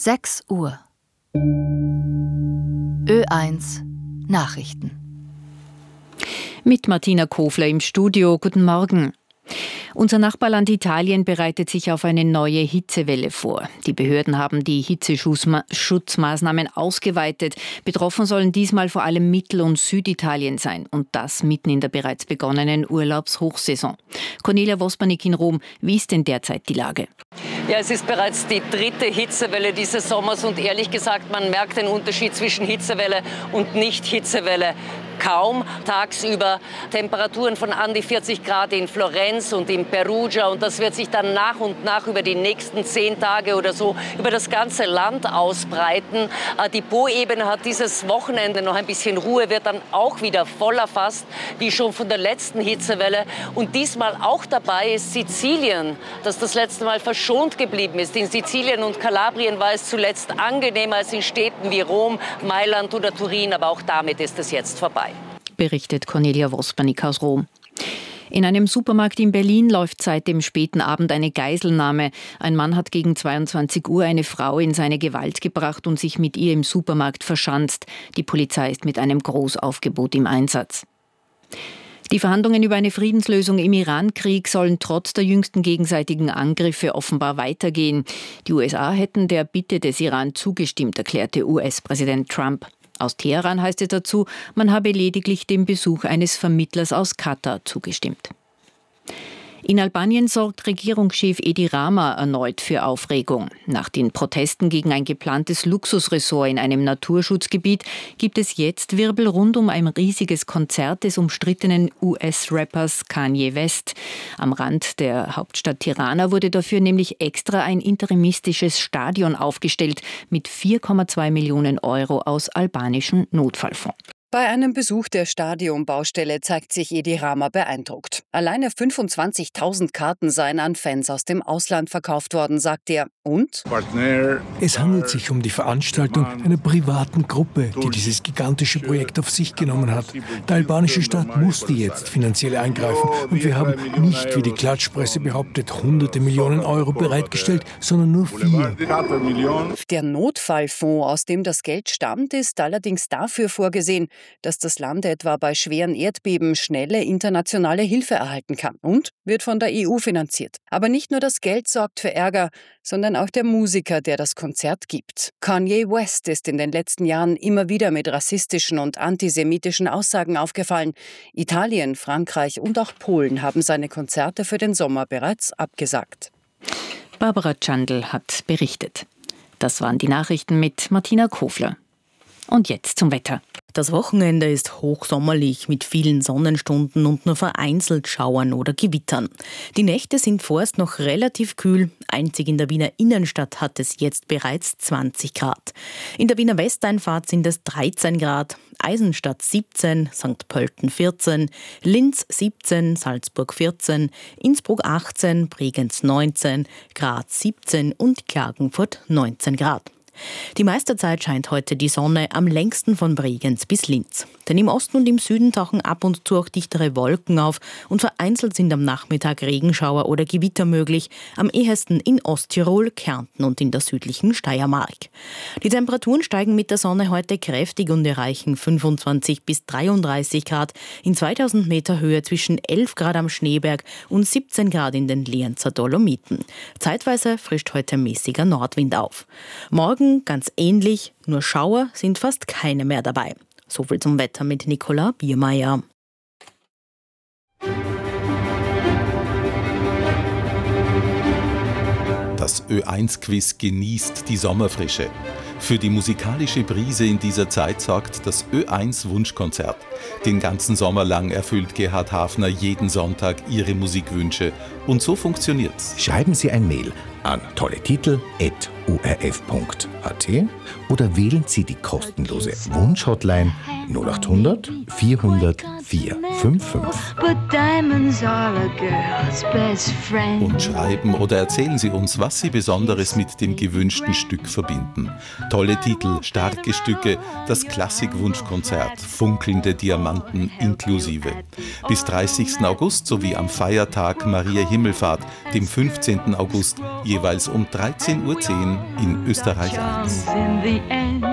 6 Uhr. Ö1 Nachrichten. Mit Martina Kofler im Studio. Guten Morgen. Unser Nachbarland Italien bereitet sich auf eine neue Hitzewelle vor. Die Behörden haben die Hitzeschutzmaßnahmen ausgeweitet. Betroffen sollen diesmal vor allem Mittel- und Süditalien sein. Und das mitten in der bereits begonnenen Urlaubshochsaison. Cornelia Wospanik in Rom. Wie ist denn derzeit die Lage? Ja, es ist bereits die 3. Hitzewelle dieses Sommers und ehrlich gesagt, man merkt den Unterschied zwischen Hitzewelle und Nicht-Hitzewelle kaum. Tagsüber Temperaturen von an die 40 Grad in Florenz und in Perugia und das wird sich dann nach und nach über die nächsten 10 Tage oder so über das ganze Land ausbreiten. Die Po-Ebene hat dieses Wochenende noch ein bisschen Ruhe, wird dann auch wieder voll erfasst, wie schon von der letzten Hitzewelle. Und diesmal auch dabei ist Sizilien, das das letzte Mal verschont geblieben ist. In Sizilien und Kalabrien war es zuletzt angenehmer als in Städten wie Rom, Mailand oder Turin, aber auch damit ist es jetzt vorbei. Berichtet Cornelia Wospanik aus Rom. In einem Supermarkt in Berlin läuft seit dem späten Abend eine Geiselnahme. Ein Mann hat gegen 22 Uhr eine Frau in seine Gewalt gebracht und sich mit ihr im Supermarkt verschanzt. Die Polizei ist mit einem Großaufgebot im Einsatz. Die Verhandlungen über eine Friedenslösung im Iran-Krieg sollen trotz der jüngsten gegenseitigen Angriffe offenbar weitergehen. Die USA hätten der Bitte des Iran zugestimmt, erklärte US-Präsident Trump. Aus Teheran heißt es dazu, man habe lediglich dem Besuch eines Vermittlers aus Katar zugestimmt. In Albanien sorgt Regierungschef Edi Rama erneut für Aufregung. Nach den Protesten gegen ein geplantes Luxusressort in einem Naturschutzgebiet gibt es jetzt Wirbel rund um ein riesiges Konzert des umstrittenen US-Rappers Kanye West. Am Rand der Hauptstadt Tirana wurde dafür nämlich extra ein interimistisches Stadion aufgestellt mit 4,2 Millionen Euro aus albanischem Notfallfonds. Bei einem Besuch der Stadionbaustelle zeigt sich Edi Rama beeindruckt. Alleine 25.000 Karten seien an Fans aus dem Ausland verkauft worden, sagt er. Und? Es handelt sich um die Veranstaltung einer privaten Gruppe, die dieses gigantische Projekt auf sich genommen hat. Der albanische Staat musste jetzt finanziell eingreifen und wir haben nicht, wie die Klatschpresse behauptet, hunderte Millionen Euro bereitgestellt, sondern nur 4. Der Notfallfonds, aus dem das Geld stammt, ist allerdings dafür vorgesehen, dass das Land etwa bei schweren Erdbeben schnelle internationale Hilfe erhalten kann und wird von der EU finanziert. Aber nicht nur das Geld sorgt für Ärger, sondern auch der Musiker, der das Konzert gibt. Kanye West ist in den letzten Jahren immer wieder mit rassistischen und antisemitischen Aussagen aufgefallen. Italien, Frankreich und auch Polen haben seine Konzerte für den Sommer bereits abgesagt. Barbara Tschandl hat berichtet. Das waren die Nachrichten mit Martina Kofler. Und jetzt zum Wetter. Das Wochenende ist hochsommerlich mit vielen Sonnenstunden und nur vereinzelt Schauern oder Gewittern. Die Nächte sind vorerst noch relativ kühl. Einzig in der Wiener Innenstadt hat es jetzt bereits 20 Grad. In der Wiener Westeinfahrt sind es 13 Grad, Eisenstadt 17, St. Pölten 14, Linz 17, Salzburg 14, Innsbruck 18, Bregenz 19, Graz 17 und Klagenfurt 19 Grad. Die meiste Zeit scheint heute die Sonne, am längsten von Bregenz bis Linz. Denn im Osten und im Süden tauchen ab und zu auch dichtere Wolken auf und vereinzelt sind am Nachmittag Regenschauer oder Gewitter möglich, am ehesten in Osttirol, Kärnten und in der südlichen Steiermark. Die Temperaturen steigen mit der Sonne heute kräftig und erreichen 25 bis 33 Grad, in 2000 Meter Höhe zwischen 11 Grad am Schneeberg und 17 Grad in den Lienzer Dolomiten. Zeitweise frischt heute mäßiger Nordwind auf. Morgen ganz ähnlich, nur Schauer sind fast keine mehr dabei. Soviel zum Wetter mit Nicola Biermeier. Das Ö1-Quiz genießt die Sommerfrische. Für die musikalische Brise in dieser Zeit sorgt das Ö1-Wunschkonzert. Den ganzen Sommer lang erfüllt Gerhard Hafner jeden Sonntag Ihre Musikwünsche. Und so funktioniert's. Schreiben Sie ein Mail an tolletitel@urf.at oder wählen Sie die kostenlose Wunschhotline 0800 400 455. Und schreiben oder erzählen Sie uns, was Sie Besonderes mit dem gewünschten Stück verbinden. Tolle Titel, starke Stücke, das Klassikwunschkonzert, funkelnde Diamanten inklusive. Bis 30. August sowie am Feiertag Maria Himmelfahrt, dem 15. August, jeweils um 13:10 Uhr in Österreich 1.